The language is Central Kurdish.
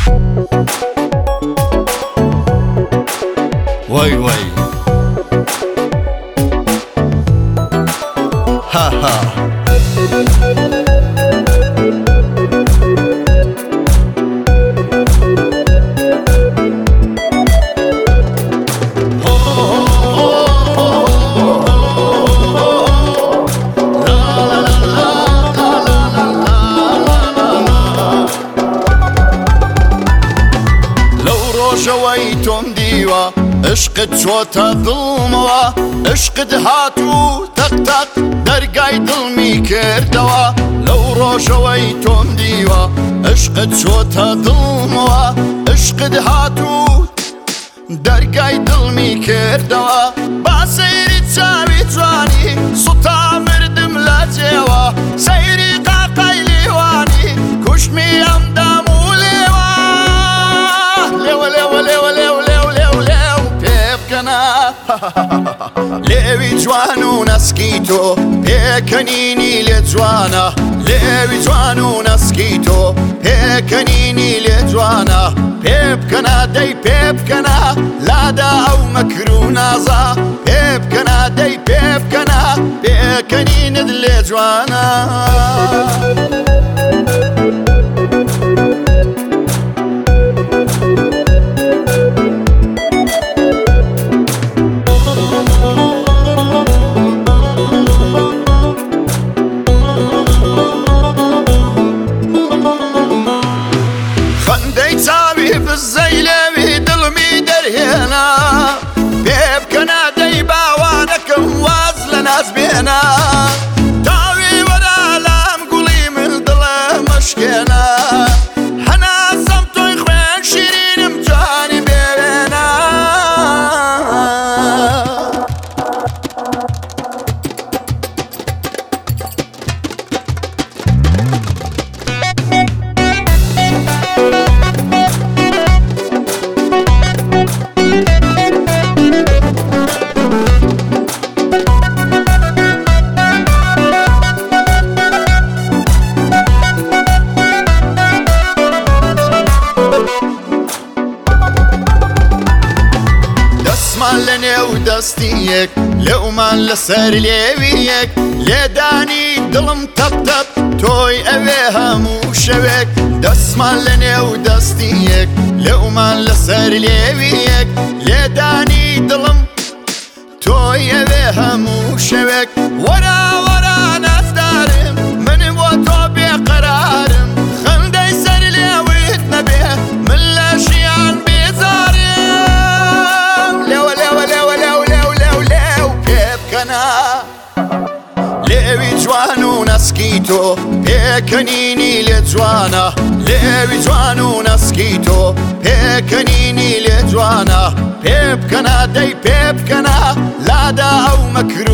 وای وای ها ها ڕۆژەوەی تۆم دیوە عشقت چۆتە دڵمەوە عشقت هاتوو تەق دەرگای دڵمی کردەوە لەو ڕۆژەوەی تۆم دیوە عشقت چۆتە دڵمەوە عشقت هاتوو دەرگای دڵمی کردەوە با سەیری چاوی جوانی سوتا مردم لە جێوە سەیری قاقای لیوانی کوشتمی ئەم دام و لێوە لێوە لێوە لێوە لێو لێو لێو لێو پێ بکەنە لێوی جوان و نەسکی تۆ پێکەنینی لێ جوانە لێوی جوان و نەسکی تۆ پێکەنینی لێ جوانە پێ بکەنە دەی پێ بکەنە لادا ئەو مەکر و نازە پێ بکەنە دەی پێ بکەنە پێکەنینت لێ جوانە خەندەی چاوی بزەی لێوی دڵمی دەرهێنا پێ بکەنە دەی باوانەکەم واز لە ناز بێنە تاوی وەرە لام گوڵی من دڵە مەشکێنە هەناسەم تۆی خوێن شیرینم جوانی بێوێنە دەستمان لە نێو دەستی یەک لێومان لەسەر لێوی یەک لێدانی دڵم تەپتەپ تۆی ئەوێ هەموو شەوێک دەستمان لە نێو دەستی یەک لێومان لەسەر لێوی یەک لێدانی دڵم تۆی ئەوێ هەموو شەوێک وەرە وەرە نازدارم منم بۆ تۆ بێقەرارم خەندەی سەر لێوت نەبێ من لە ژیان بێزارم لێوە لێوە لێوە لێو لێو لێو لێو پێ بکەنە لێوی جوان و نەسکی تۆ پێکەنینی لێ جوانە لێوی جوان و نەسکی تۆ پێکەنینی لێ جوانە پێ بکەنە دەی پێ بکەنە لادا ئەو مەکر